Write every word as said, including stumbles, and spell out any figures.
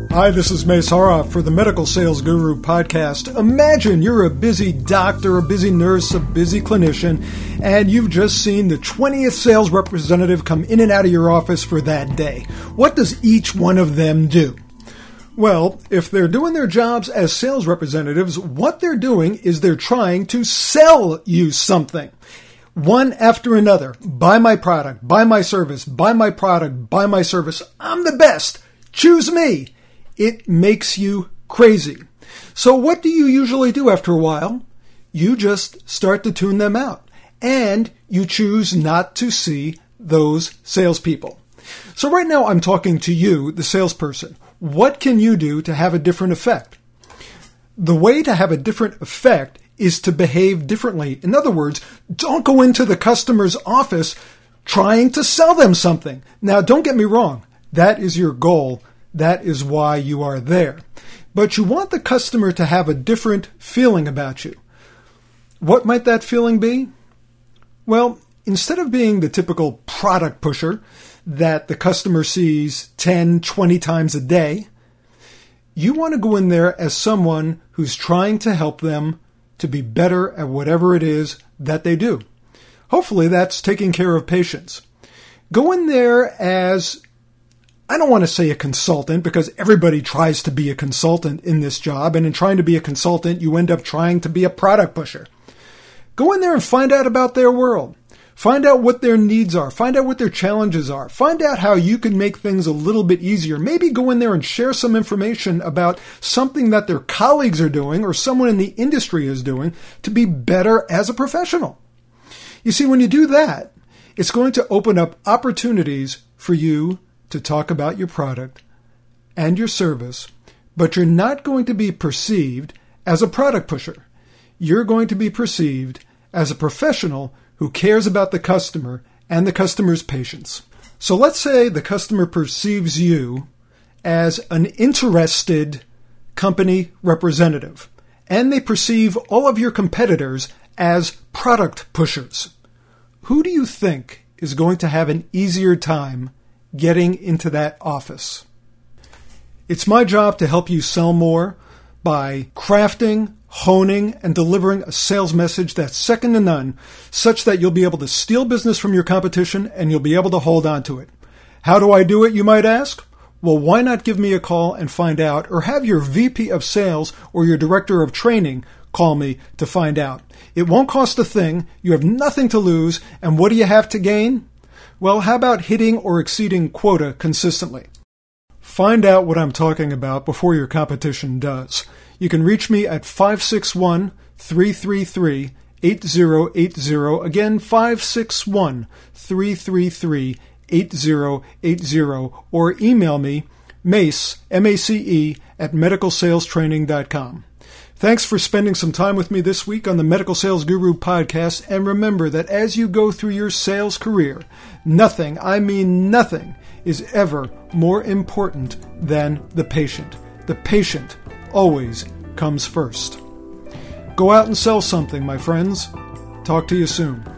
Hi, this is Mace Horoff for the Medical Sales Guru podcast. Imagine you're a busy doctor, a busy nurse, a busy clinician, and you've just seen the twentieth sales representative come in and out of your office for that day. What does each one of them do? Well, if they're doing their jobs as sales representatives, what they're doing is they're trying to sell you something. One after another. Buy my product, buy my service, buy my product, buy my service. I'm the best. Choose me. It makes you crazy. So what do you usually do after a while? You just start to tune them out, and you choose not to see those salespeople. So right now I'm talking to you, the salesperson. What can you do to have a different effect? The way to have a different effect is to behave differently. In other words, don't go into the customer's office trying to sell them something. Now, don't get me wrong. That is your goal. That is why you are there. But you want the customer to have a different feeling about you. What might that feeling be? Well, instead of being the typical product pusher that the customer sees ten, twenty times a day, you want to go in there as someone who's trying to help them to be better at whatever it is that they do. Hopefully that's taking care of patients. Go in there as, I don't want to say a consultant, because everybody tries to be a consultant in this job, and in trying to be a consultant, you end up trying to be a product pusher. Go in there and find out about their world. Find out what their needs are. Find out what their challenges are. Find out how you can make things a little bit easier. Maybe go in there and share some information about something that their colleagues are doing or someone in the industry is doing to be better as a professional. You see, when you do that, it's going to open up opportunities for you to talk about your product and your service, but you're not going to be perceived as a product pusher. You're going to be perceived as a professional who cares about the customer and the customer's patients. So let's say the customer perceives you as an interested company representative, and they perceive all of your competitors as product pushers. Who do you think is going to have an easier time getting into that office? It's my job to help you sell more by crafting, honing, and delivering a sales message that's second to none, such that you'll be able to steal business from your competition and you'll be able to hold on to it. How do I do it, you might ask? Well, why not give me a call and find out, or have your V P of sales or your director of training call me to find out. It won't cost a thing, you have nothing to lose, and what do you have to gain? Well, how about hitting or exceeding quota consistently? Find out what I'm talking about before your competition does. You can reach me at five six one, three three three, eight zero eight zero. Again, five six one, three three three, eight zero eight zero. Or email me, Mace, M A C E, at medical sales training dot com. Thanks for spending some time with me this week on the Medical Sales Guru podcast. And remember that as you go through your sales career, nothing, I mean nothing, is ever more important than the patient. The patient always comes first. Go out and sell something, my friends. Talk to you soon.